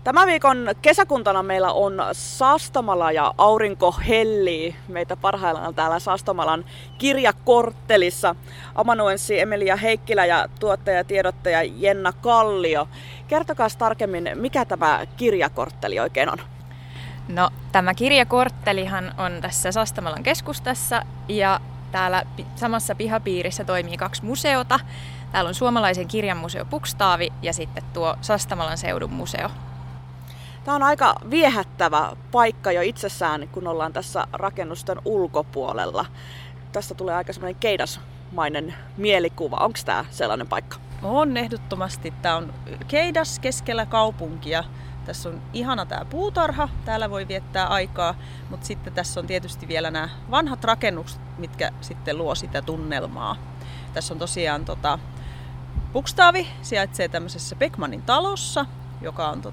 Tämän viikon kesäkuntana meillä on Sastamala ja aurinko hellii meitä parhaillaan täällä Sastamalan kirjakorttelissa. Amanuenssi Emilia Heikkilä ja tuottaja ja tiedottaja Jenna Kallio. Kertokaa tarkemmin, mikä tämä kirjakortteli oikein on? No, tämä kirjakorttelihan on tässä Sastamalan keskustassa ja täällä samassa pihapiirissä toimii 2 museota. Täällä on Suomalaisen kirjan museo Pukstaavi ja sitten tuo Sastamalan seudun museo. Tämä on aika viehättävä paikka jo itsessään, kun ollaan tässä rakennusten ulkopuolella. Tästä tulee aika semmoinen keidasmainen mielikuva. Onko tämä sellainen paikka? On ehdottomasti. Tämä on keidas keskellä kaupunkia. Tässä on ihana tämä puutarha, täällä voi viettää aikaa, mutta sitten tässä on tietysti vielä nämä vanhat rakennukset, mitkä sitten luo sitä tunnelmaa. Tässä on tosiaan Pukstaavi, sijaitsee tämmöisessä Beckmanin talossa, joka on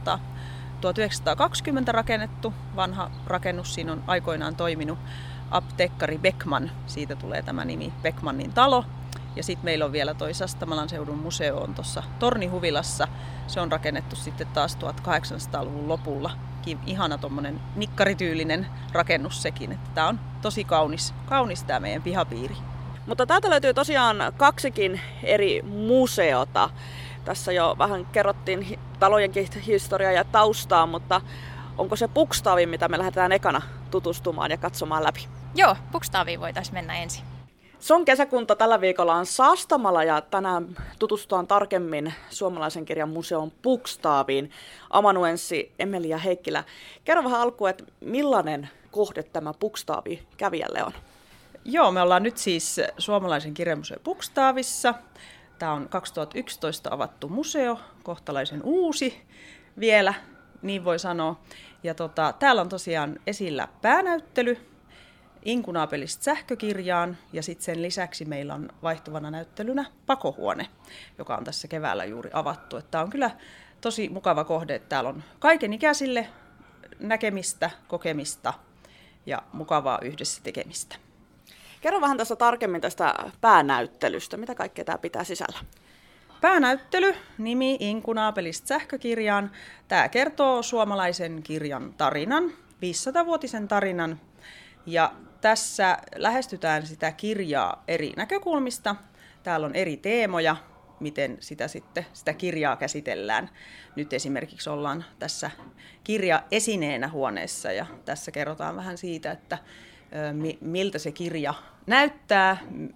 1920 rakennettu, vanha rakennus, siinä on aikoinaan toiminut apteekkari Beckman, siitä tulee tämä nimi Beckmanin talo. Ja sitten meillä on vielä toi Sastamalan seudun museo on tuossa Tornihuvilassa. Se on rakennettu sitten taas 1800-luvun lopulla. Ihana tommonen nikkarityylinen rakennus sekin. Tämä on tosi kaunis tämä meidän pihapiiri. Mutta täältä löytyy tosiaan 2 eri museota. Tässä jo vähän kerrottiin talojenkin historiaa ja taustaa, mutta onko se Pukstaavi, mitä me lähdetään ekana tutustumaan ja katsomaan läpi? Joo, Pukstaaviin voitaisiin mennä ensin. Sun kesäkunta tällä viikolla on Sastamala ja tänään tutustutaan tarkemmin Suomalaisen kirjan museon Pukstaaviin. Amanuenssi Emilia Heikkilä, kerro vähän alkuun, että millainen kohde tämä Pukstaavi kävijälle on? Joo, me ollaan nyt siis Suomalaisen kirjamuseo Pukstaavissa. Tämä on 2011 avattu museo, kohtalaisen uusi vielä, niin voi sanoa. Ja täällä on tosiaan esillä päänäyttely Inkunaapelista sähkökirjaan ja sitten sen lisäksi meillä on vaihtuvana näyttelynä pakohuone, joka on tässä keväällä juuri avattu. Tämä on kyllä tosi mukava kohde, että täällä on kaikenikäisille näkemistä, kokemista ja mukavaa yhdessä tekemistä. Kerro vähän tässä tarkemmin tästä päänäyttelystä. Mitä kaikkea tämä pitää sisällä? Päänäyttely, nimi Inkunaapelista sähkökirjaan. Tämä kertoo suomalaisen kirjan tarinan, 500-vuotisen tarinan. Ja tässä lähestytään sitä kirjaa eri näkökulmista. Täällä on eri teemoja, miten sitä kirjaa käsitellään. Nyt esimerkiksi ollaan tässä kirjaesineenä huoneessa ja tässä kerrotaan vähän siitä, että miltä se kirja näyttää,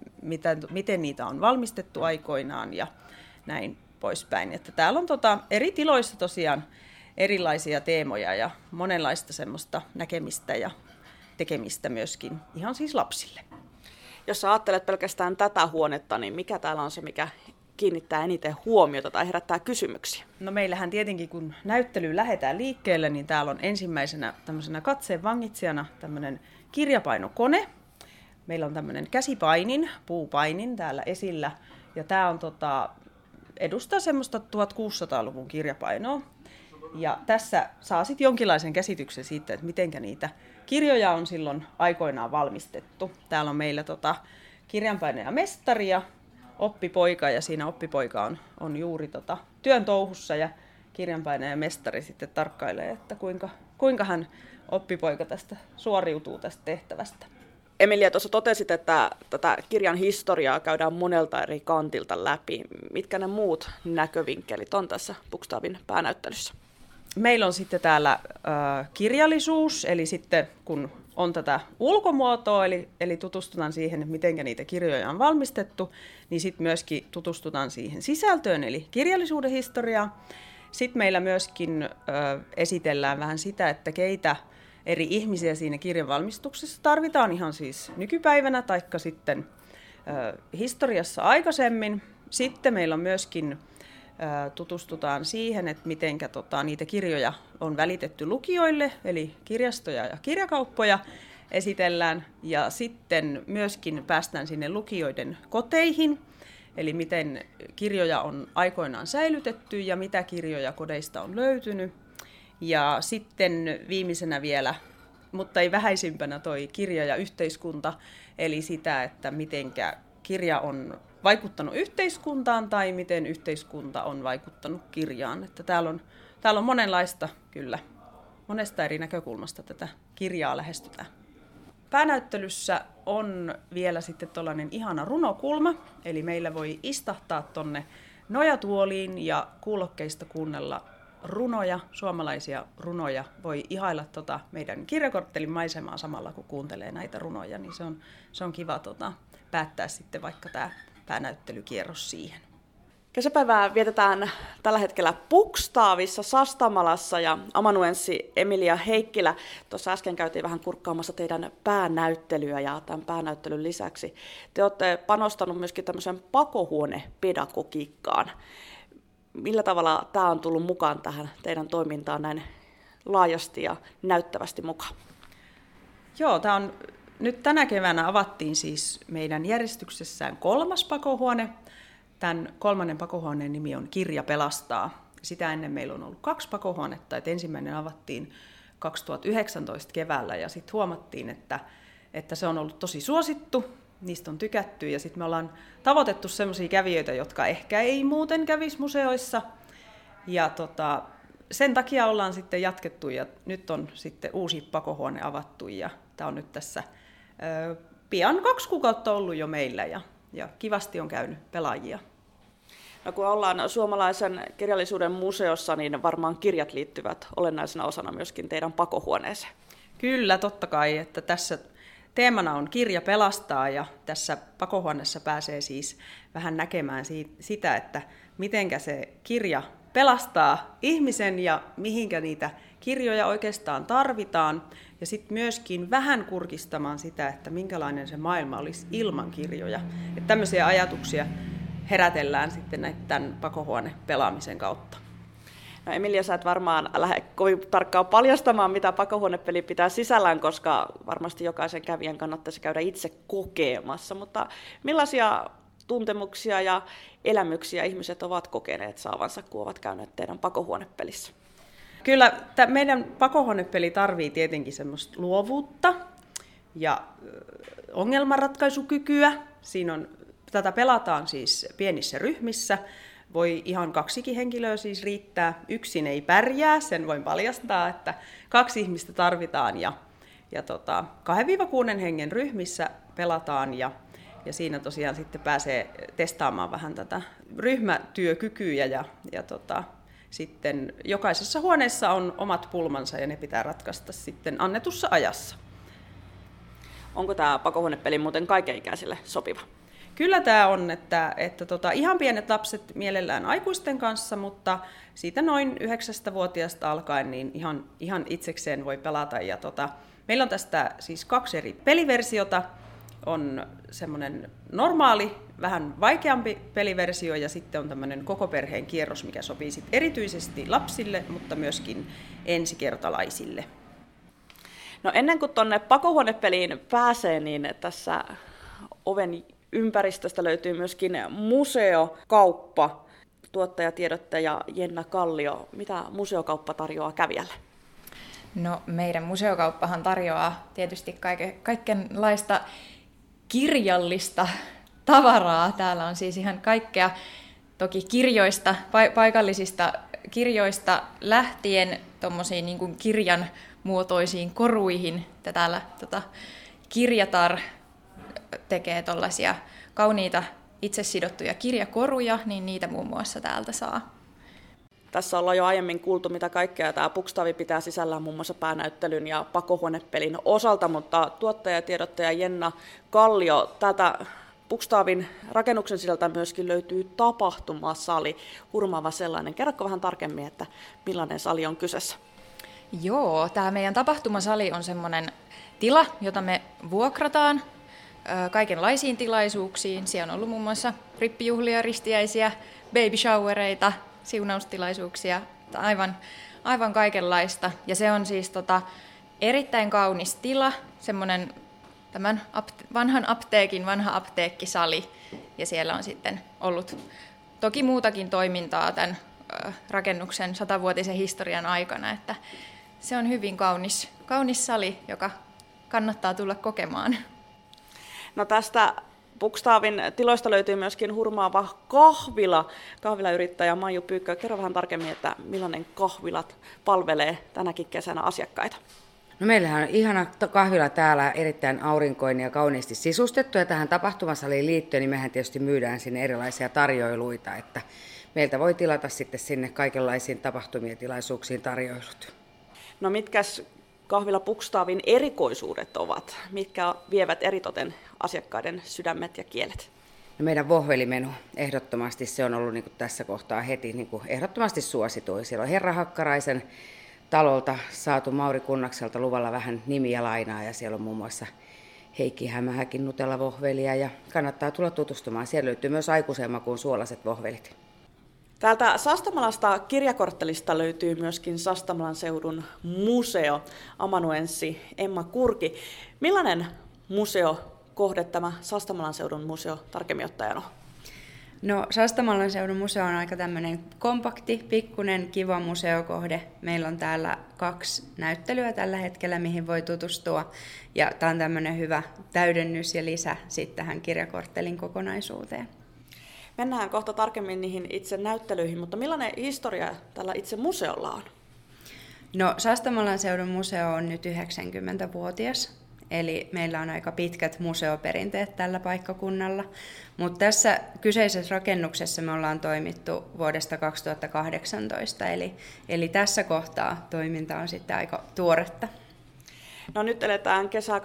miten niitä on valmistettu aikoinaan ja näin poispäin. Että täällä on eri tiloissa tosiaan erilaisia teemoja ja monenlaista semmoista näkemistä ja tekemistä myöskin ihan siis lapsille. Jos sä ajattelet pelkästään tätä huonetta, niin mikä täällä on se, mikä kiinnittää eniten huomiota tai herättää kysymyksiä? No meillähän tietenkin, kun näyttelyyn lähdetään liikkeelle, niin täällä on ensimmäisenä tämmöisenä katseen vangitsijana tämmöinen kirjapainokone. Meillä on tämmöinen käsipainin, puupainin täällä esillä, ja tämä on edustaa semmoista 1600-luvun kirjapainoa. Ja tässä saa sitten jonkinlaisen käsityksen siitä, että mitenkä niitä kirjoja on silloin aikoinaan valmistettu. Täällä on meillä kirjanpainaja mestari ja oppipoika, ja siinä oppipoika on juuri työn touhussa, ja kirjanpainaja mestari sitten tarkkailee, että kuinka hän oppipoika tästä suoriutuu tästä tehtävästä. Emilia, tuossa totesit, että tätä kirjan historiaa käydään monelta eri kantilta läpi. Mitkä ne muut näkövinkkelit on tässä Pukstaavin päänäyttelyssä? Meillä on sitten täällä kirjallisuus, eli sitten kun on tätä ulkomuotoa, eli tutustutaan siihen, että miten niitä kirjoja on valmistettu, niin sitten myöskin tutustutaan siihen sisältöön, eli kirjallisuuden historiaa. Sitten meillä myöskin esitellään vähän sitä, että keitä eri ihmisiä siinä kirjan valmistuksessa tarvitaan ihan siis nykypäivänä, taikka sitten historiassa aikaisemmin. Sitten meillä on myöskin tutustutaan siihen, että miten niitä kirjoja on välitetty lukijoille, eli kirjastoja ja kirjakauppoja esitellään. Ja sitten myöskin päästään sinne lukijoiden koteihin, eli miten kirjoja on aikoinaan säilytetty ja mitä kirjoja kodeista on löytynyt. Ja sitten viimeisenä vielä, mutta ei vähäisimpänä, toi kirja ja yhteiskunta, eli sitä, että mitenkä kirja on vaikuttanut yhteiskuntaan tai miten yhteiskunta on vaikuttanut kirjaan. Että täällä täällä on monenlaista kyllä. Monesta eri näkökulmasta tätä kirjaa lähestytään. Päänäyttelyssä on vielä sitten tuollainen ihana runokulma, eli meillä voi istahtaa tonne nojatuoliin ja kuulokkeista kuunnella runoja, suomalaisia runoja. Voi ihailla meidän kirjakorttelin maisemaa samalla, kun kuuntelee näitä runoja, niin se on kiva päättää sitten vaikka tämä päänäyttelykierros siihen. Kesäpäivää vietetään tällä hetkellä Pukstaavissa, Sastamalassa ja amanuenssi Emilia Heikkilä. Tuossa äsken käytiin vähän kurkkaamassa teidän päänäyttelyä ja tämän päänäyttelyn lisäksi te olette panostanut myöskin tämmöiseen pakohuonepedagogiikkaan. Millä tavalla tämä on tullut mukaan tähän teidän toimintaan näin laajasti ja näyttävästi mukaan? Joo, tämä on nyt tänä keväänä avattiin siis meidän järjestyksessään 3. pakohuone. Tämän 3. pakohuoneen nimi on Kirja pelastaa. Sitä ennen meillä on ollut 2 pakohuonetta. Ensimmäinen avattiin 2019 keväällä ja sitten huomattiin, että se on ollut tosi suosittu. Niistä on tykätty ja sitten me ollaan tavoitettu sellaisia kävijöitä, jotka ehkä ei muuten kävisi museoissa. Ja sen takia ollaan sitten jatkettu ja nyt on sitten uusi pakohuone avattu ja tämä on nyt tässä pian 2 kuukautta ollut jo meillä ja kivasti on käynyt pelaajia. No, kun ollaan suomalaisen kirjallisuuden museossa, niin varmaan kirjat liittyvät olennaisena osana myöskin teidän pakohuoneeseen. Kyllä, totta kai, että tässä teemana on Kirja pelastaa ja tässä pakohuoneessa pääsee siis vähän näkemään sitä, että mitenkä se kirja pelastaa ihmisen ja mihinkä niitä kirjoja oikeastaan tarvitaan. Ja sitten myöskin vähän kurkistamaan sitä, että minkälainen se maailma olisi ilman kirjoja. Että tämmöisiä ajatuksia herätellään sitten tämän pakohuonepelaamisen kautta. No Emilia, sä et varmaan lähde kovin tarkkaan paljastamaan, mitä pakohuonepeli pitää sisällään, koska varmasti jokaisen kävijän kannattaisi käydä itse kokemassa. Mutta millaisia tuntemuksia ja elämyksiä ihmiset ovat kokeneet saavansa, kun ovat käyneet teidän pakohuonepelissä? Kyllä meidän pakohuonepeli tarvitsee tietenkin semmoista luovuutta ja ongelmanratkaisukykyä. Tätä pelataan siis pienissä ryhmissä. Voi ihan 2 henkilöä siis riittää. Yksin ei pärjää, sen voin paljastaa, että 2 ihmistä tarvitaan. Ja 2-6 hengen ryhmissä pelataan ja siinä tosiaan sitten pääsee testaamaan vähän tätä ryhmätyökykyä ja sitten jokaisessa huoneessa on omat pulmansa ja ne pitää ratkaista sitten annetussa ajassa. Onko tämä pakohuonepeli muuten kaikenikäisille sopiva? Kyllä tämä on, että ihan pienet lapset mielellään aikuisten kanssa, mutta siitä noin 9-vuotiaasta alkaen niin ihan itsekseen voi pelata. Ja meillä on tästä siis 2 eri peliversiota. On semmoinen normaali, vähän vaikeampi peliversio ja sitten on tämmöinen koko perheen kierros, mikä sopii sit erityisesti lapsille, mutta myöskin ensikertalaisille. No ennen kuin tuonne pakohuonepeliin pääsee, niin tässä oven ympäristöstä löytyy myöskin museokauppa. Tuottajatiedottaja Jenna Kallio, mitä museokauppa tarjoaa kävijälle? No meidän museokauppahan tarjoaa tietysti kaikenlaista kirjallista tavaraa. Täällä on siis ihan kaikkea toki kirjoista, paikallisista kirjoista lähtien tuommoisiin niin kuin kirjan muotoisiin koruihin. Täällä Kirjatar tekee tuollaisia kauniita itse sidottuja kirjakoruja, niin niitä muun muassa täältä saa. Tässä ollaan jo aiemmin kuultu, mitä kaikkea tämä Pukstaavi pitää sisällään muun muassa päänäyttelyn ja pakohuonepelin osalta, mutta tuottajatiedottaja Jenna Kallio, täältä Pukstaavin rakennuksen sisältä myöskin löytyy tapahtumasali, hurmaava sellainen. Kerrotko vähän tarkemmin, että millainen sali on kyseessä? Joo, tämä meidän tapahtumasali on semmoinen tila, jota me vuokrataan kaikenlaisiin tilaisuuksiin. Siellä on ollut muun muassa rippijuhlia, ristiäisiä, baby showereita, siunaustilaisuuksia, aivan kaikenlaista. Ja se on siis erittäin kaunis tila, semmoinen tämän vanhan apteekin vanha apteekkisali. Ja siellä on sitten ollut toki muutakin toimintaa tämän rakennuksen 100-vuotisen historian aikana, että se on hyvin kaunis sali, joka kannattaa tulla kokemaan. No tästä Bukstaavin tiloista löytyy myöskin hurmaava kahvila. Kahvilayrittäjä Maiju Pyykkö, kerro vähän tarkemmin, että millainen kahvilat palvelee tänäkin kesänä asiakkaita. No meillähän on ihana kahvila täällä, erittäin aurinkoinen ja kauniisti sisustettu. Ja tähän tapahtumasaliin liittyen, niin mehän tietysti myydään sinne erilaisia tarjoiluita, että meiltä voi tilata sitten sinne kaikenlaisiin tapahtumien ja tilaisuuksiin tarjoilut. No mitkäs kahvila Bukstaavin erikoisuudet ovat? Mitkä vievät eritoten asiakkaiden sydämet ja kielet? No meidän vohvelimenu, ehdottomasti se on ollut niin kuin tässä kohtaa heti niin kuin ehdottomasti suosituin. Siellä on Herra Hakkaraisen talolta saatu Mauri Kunnakselta luvalla vähän nimiä lainaa ja siellä on muun muassa Heikki Hämähäkin Nutella-vohvelia ja kannattaa tulla tutustumaan. Siellä löytyy myös aikuisen makuun suolaiset vohvelit. Täältä Sastamalasta kirjakorttelista löytyy myöskin Sastamalan seudun museo, amanuenssi Emma Kurki. Millainen museokohde tämä Sastamalan seudun museo tarkemmin ottaen on? No, Sastamalan seudun museo on aika tämmöinen kompakti, pikkunen, kiva museokohde. Meillä on täällä 2 näyttelyä tällä hetkellä, mihin voi tutustua. Ja tämä on tämmöinen hyvä täydennys ja lisä sitten tähän kirjakorttelin kokonaisuuteen. Mennään kohta tarkemmin niihin itse näyttelyihin, mutta millainen historia tällä itse museolla on? No, Sastamalan seudun museo on nyt 90-vuotias. Eli meillä on aika pitkät museoperinteet tällä paikkakunnalla, mutta tässä kyseisessä rakennuksessa me ollaan toimittu vuodesta 2018, eli tässä kohtaa toiminta on sitten aika tuoretta. No nyt eletään kesää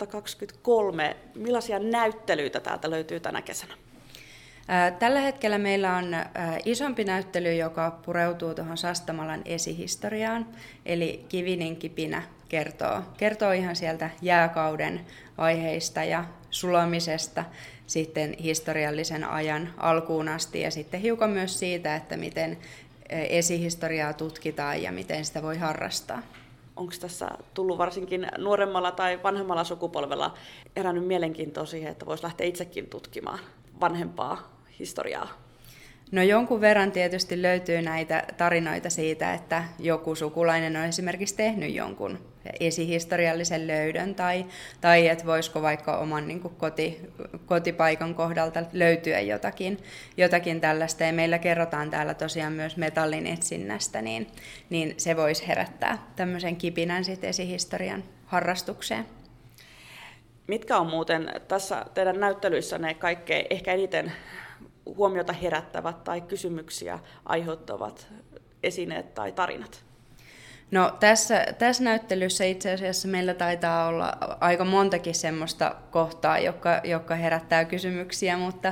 2023. Millaisia näyttelyitä täältä löytyy tänä kesänä? Tällä hetkellä meillä on isompi näyttely, joka pureutuu tuohon Sastamalan esihistoriaan, eli Kivinen kipinä kertoo ihan sieltä jääkauden vaiheista ja sulamisesta sitten historiallisen ajan alkuun asti ja sitten hiukan myös siitä, että miten esihistoriaa tutkitaan ja miten sitä voi harrastaa. Onko tässä tullut varsinkin nuoremmalla tai vanhemmalla sukupolvella herännyt mielenkiintoa siihen, että voisi lähteä itsekin tutkimaan vanhempaa historiaa? No jonkun verran tietysti löytyy näitä tarinoita siitä, että joku sukulainen on esimerkiksi tehnyt jonkun esihistoriallisen löydön tai että voisiko vaikka oman niin kuin kotipaikan kohdalta löytyä jotakin tällaista. Ja meillä kerrotaan täällä tosiaan myös metallin etsinnästä, niin se voisi herättää tämmöisen kipinän sit esihistorian harrastukseen. Mitkä on muuten tässä teidän näyttelyissä ne kaikkein ehkä eniten huomiota herättävät tai kysymyksiä aiheuttavat esineet tai tarinat? No tässä näyttelyssä itse asiassa meillä taitaa olla aika montakin semmoista kohtaa, jotka herättää kysymyksiä, mutta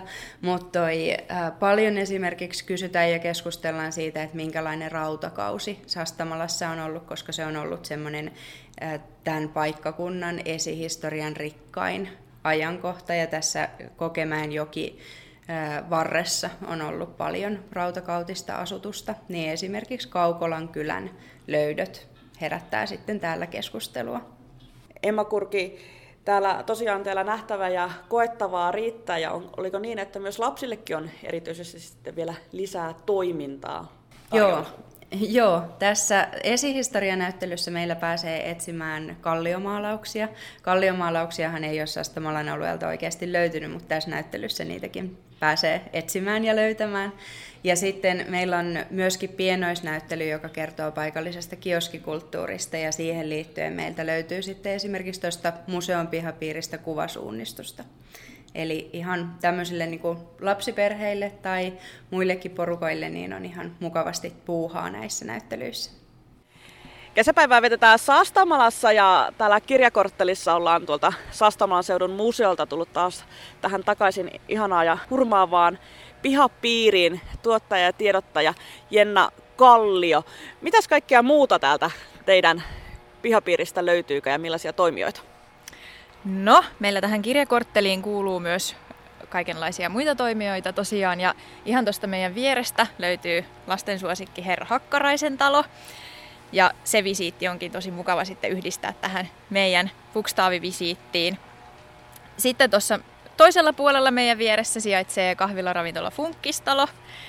paljon esimerkiksi kysytään ja keskustellaan siitä, että minkälainen rautakausi Sastamalassa on ollut, koska se on ollut semmoinen tämän paikkakunnan esihistorian rikkain ajankohta ja tässä Kokemäenjoki varressa on ollut paljon rautakautista asutusta, niin esimerkiksi Kaukolan kylän löydöt herättää sitten täällä keskustelua. Emma Kurki, täällä tosiaan teillä nähtävää ja koettavaa riittää, ja oliko niin, että myös lapsillekin on erityisesti sitten vielä lisää toimintaa tarjolla? Joo, tässä esihistorianäyttelyssä meillä pääsee etsimään kalliomaalauksia. Kalliomaalauksiahan ei ole Sastamalan alueelta oikeasti löytynyt, mutta tässä näyttelyssä niitäkin pääsee etsimään ja löytämään. Ja sitten meillä on myöskin pienoisnäyttely, joka kertoo paikallisesta kioskikulttuurista, ja siihen liittyen meiltä löytyy sitten esimerkiksi tuosta museon pihapiiristä kuvasuunnistusta. Eli ihan tämmöisille niin kuin lapsiperheille tai muillekin porukoille niin on ihan mukavasti puuhaa näissä näyttelyissä. Kesäpäivää vietetään Sastamalassa ja täällä kirjakorttelissa ollaan tuolta Sastamalan seudun museolta tullut taas tähän takaisin ihanaan ja hurmaavaan pihapiiriin. Tuottaja ja tiedottaja Jenna Kallio. Mitäs kaikkea muuta täältä teidän pihapiiristä löytyykö ja millaisia toimijoita? No, meillä tähän kirjakortteliin kuuluu myös kaikenlaisia muita toimijoita tosiaan, ja ihan tuosta meidän vierestä löytyy lastensuosikki Herra Hakkaraisen talo, ja se visiitti onkin tosi mukava sitten yhdistää tähän meidän Bukstaavi-visiittiin. Sitten tuossa toisella puolella meidän vieressä sijaitsee kahvila-ravintola Funkkistalo,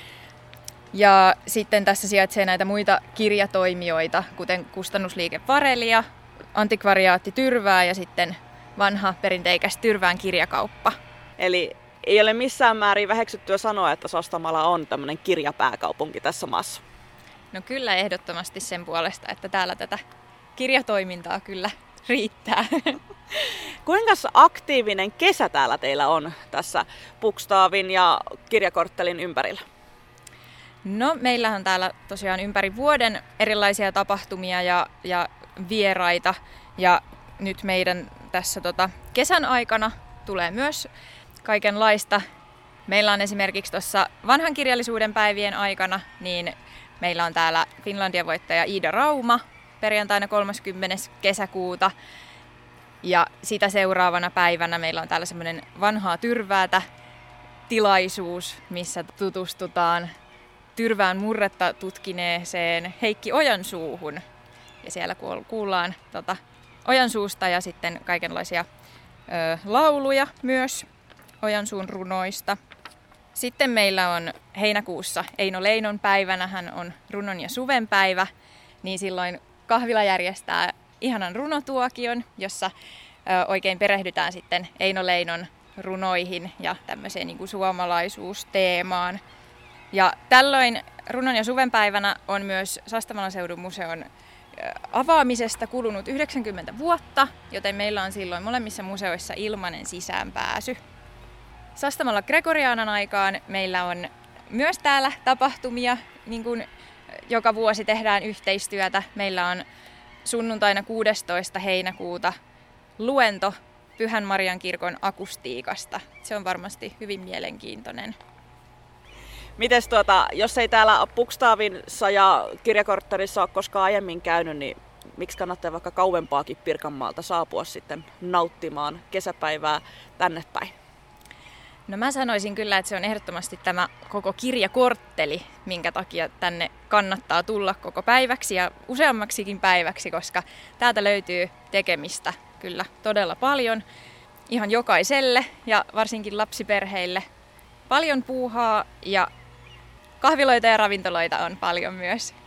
ja sitten tässä sijaitsee näitä muita kirjatoimijoita, kuten kustannusliike Varelia, antikvariaatti Tyrvää ja sitten vanha perinteikäs Tyrvään kirjakauppa. Eli ei ole missään määrin väheksyttyä sanoa, että Sastamala on tämmöinen kirjapääkaupunki tässä maassa. No kyllä ehdottomasti sen puolesta, että täällä tätä kirjatoimintaa kyllä riittää. Kuinka aktiivinen kesä täällä teillä on tässä Bokstavin ja kirjakorttelin ympärillä? No meillähän on täällä tosiaan ympäri vuoden erilaisia tapahtumia ja vieraita. Ja nyt meidän tässä kesän aikana tulee myös kaikenlaista. Meillä on esimerkiksi tuossa vanhan kirjallisuuden päivien aikana, niin meillä on täällä Finlandia-voittaja Iida Rauma perjantaina 30. kesäkuuta. Ja sitä seuraavana päivänä meillä on täällä semmoinen vanhaa tyrväätä tilaisuus, missä tutustutaan tyrvään murretta tutkineeseen Heikki Ojansuuhun. Ja siellä kuullaan Ojansuusta ja sitten kaikenlaisia lauluja myös Ojansuun runoista. Sitten meillä on heinäkuussa Eino Leinon päivänä, hän on runon ja suven päivä, niin silloin kahvila järjestää ihanan runotuokion, jossa oikein perehdytään sitten Eino Leinon runoihin ja tämmöiseen niin kuin suomalaisuusteemaan. Ja tällöin runon ja suven päivänä on myös Sastamalan seudun museon avaamisesta kulunut 90 vuotta, joten meillä on silloin molemmissa museoissa ilmainen sisäänpääsy. Sastamalla Gregoriaanan aikaan meillä on myös täällä tapahtumia, niin kuin joka vuosi tehdään yhteistyötä. Meillä on sunnuntaina 16. heinäkuuta luento Pyhän Marian kirkon akustiikasta. Se on varmasti hyvin mielenkiintoinen. Mites jos ei täällä Bokstavissa ja kirjakorttelissa ole koskaan aiemmin käynyt, niin miksi kannattaa vaikka kauempaakin Pirkanmaalta saapua sitten nauttimaan kesäpäivää tänne päin? No mä sanoisin kyllä, että se on ehdottomasti tämä koko kirjakortteli, minkä takia tänne kannattaa tulla koko päiväksi ja useammaksikin päiväksi, koska täältä löytyy tekemistä kyllä todella paljon ihan jokaiselle ja varsinkin lapsiperheille. Paljon puuhaa ja kahviloita ja ravintoloita on paljon myös.